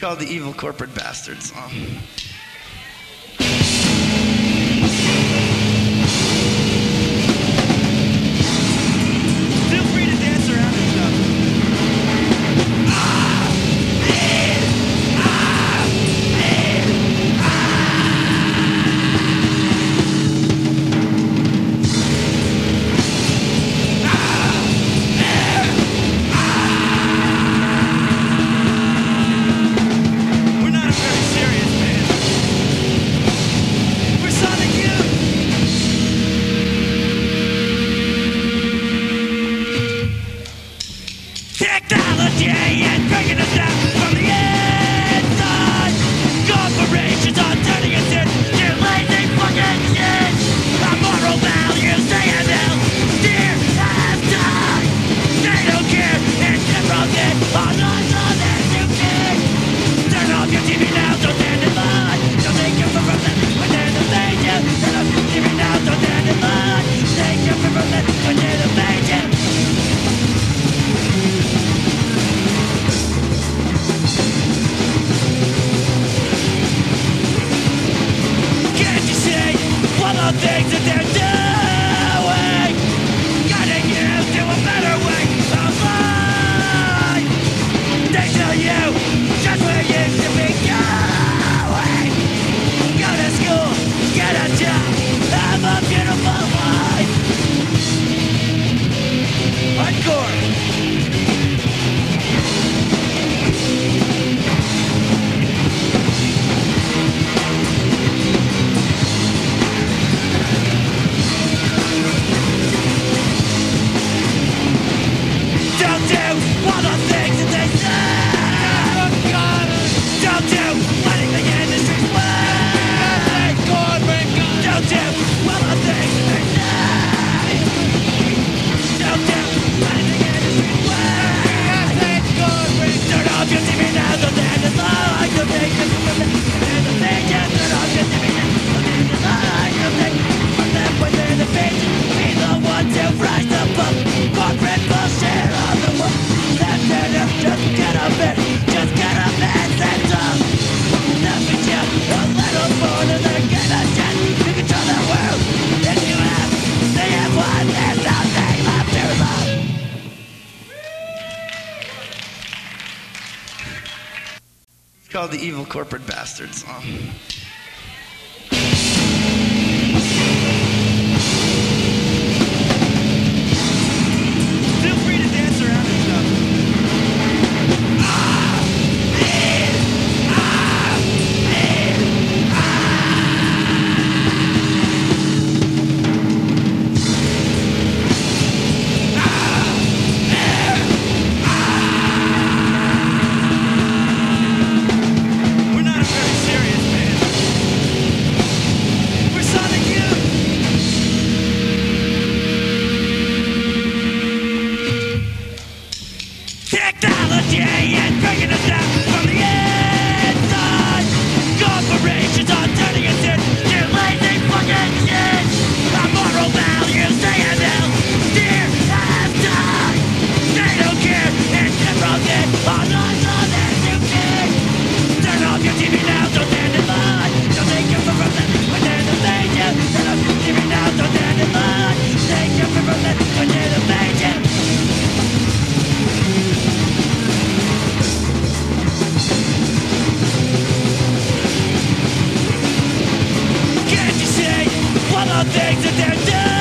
Called the Evil Corporate Bastards song. Feel free to dance around and stuff. We're not a very serious band. We're Sonic Youth. Technology is breaking us down from the inside. Corporations are turning us into lazy fucking shit. Our moral values they have held dear as died. They don't care it's eroded our lives on education. Turn off your TV now, don't stand in line. Don't take your foot from them when they're the major. Turn off your TV now, don't stand in line. Take your foot from them when they're the major. Can't you see all the things that they're doing? Guiding you to a better way of life. They tell you just where you should be going. Go to school, get a job, have a beautiful life. Hardcore. Don't do all the things that they say. Don't do anything in the streets way. Don't do all the things that they say. Don't do anything in the streets way. Turn off your TV now, don't stand in line. Don't take it from them when they're the major. Turn off your TV now, don't stand in line. Don't take it from them when they're the major. Be the one to rise above corporate bullshit on the wall. That's it, just get a bit, just get a bit sense. Nothing you a little more than they're gonna shit. You control the world, if you have, they have one, there's nothing left to love. It's called the Evil Corporate Bastards song. Feel free to dance around and stuff. We're not a very serious band. We're Sonic Youth. Technology is breaking us down from the inside. Corporations are turning us into lazy fucking shit. Our moral values they have held dear as died. They don't care it's eroded our lives on education. Turn off your TV now, don't stand in line. Don't take your foot from them when they're the major. Turn off your TV now, don't stand in line. Take your foot from them when they're the major. Can't you see all the things that they're doing?